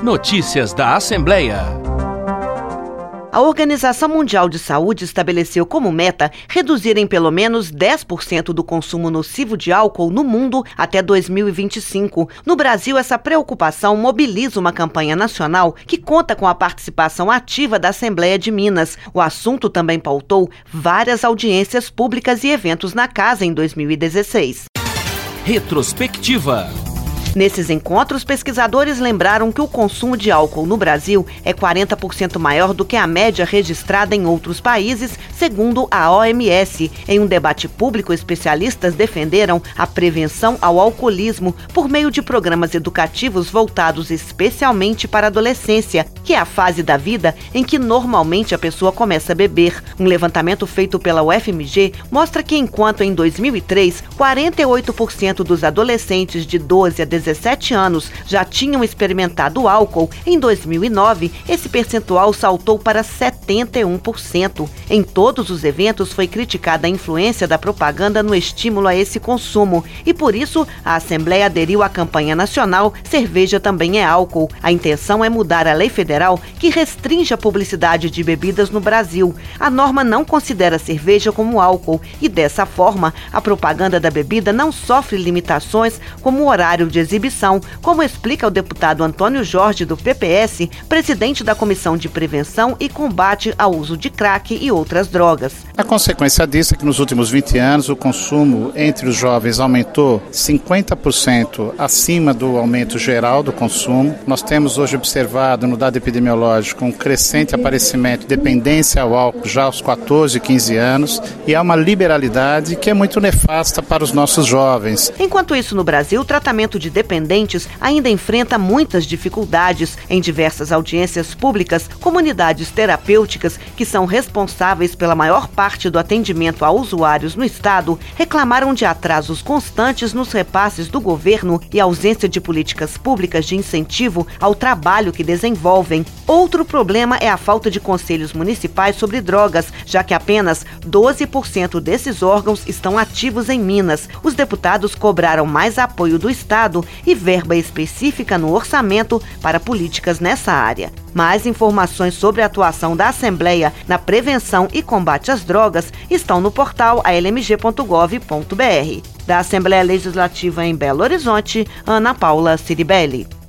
Notícias da Assembleia. A Organização Mundial de Saúde estabeleceu como meta reduzir em pelo menos 10% do consumo nocivo de álcool no mundo até 2025. No Brasil, essa preocupação mobiliza uma campanha nacional que conta com a participação ativa da Assembleia de Minas. O assunto também pautou várias audiências públicas e eventos na casa em 2016. Retrospectiva. Nesses encontros, pesquisadores lembraram que o consumo de álcool no Brasil é 40% maior do que a média registrada em outros países, segundo a OMS. Em um debate público, especialistas defenderam a prevenção ao alcoolismo por meio de programas educativos voltados especialmente para a adolescência, que é a fase da vida em que normalmente a pessoa começa a beber. Um levantamento feito pela UFMG mostra que enquanto em 2003, 48% dos adolescentes de 12 a 17 anos já tinham experimentado álcool, em 2009 esse percentual saltou para 71%. Em todos os eventos foi criticada a influência da propaganda no estímulo a esse consumo e por isso a Assembleia aderiu à campanha nacional Cerveja Também é Álcool. A intenção é mudar a lei federal que restringe a publicidade de bebidas no Brasil. A norma não considera a cerveja como álcool e dessa forma a propaganda da bebida não sofre limitações como o horário de exibição, como explica o deputado Antônio Jorge, do PPS, presidente da Comissão de Prevenção e Combate ao Uso de Crack e outras drogas. A consequência disso é que nos últimos 20 anos o consumo entre os jovens aumentou 50% acima do aumento geral do consumo. Nós temos hoje observado no dado epidemiológico um crescente aparecimento de dependência ao álcool já aos 14, 15 anos e há uma liberalidade que é muito nefasta para os nossos jovens. Enquanto isso, no Brasil, o tratamento de dependentes ainda enfrenta muitas dificuldades. Em diversas audiências públicas, comunidades terapêuticas, que são responsáveis pela maior parte do atendimento a usuários no estado, reclamaram de atrasos constantes nos repasses do governo e ausência de políticas públicas de incentivo ao trabalho que desenvolvem. Outro problema é a falta de conselhos municipais sobre drogas, já que apenas 12% desses órgãos estão ativos em Minas. Os deputados cobraram mais apoio do estado e verba específica no orçamento para políticas nessa área. Mais informações sobre a atuação da Assembleia na prevenção e combate às drogas estão no portal almg.gov.br. Da Assembleia Legislativa em Belo Horizonte, Ana Paula Ciribelli.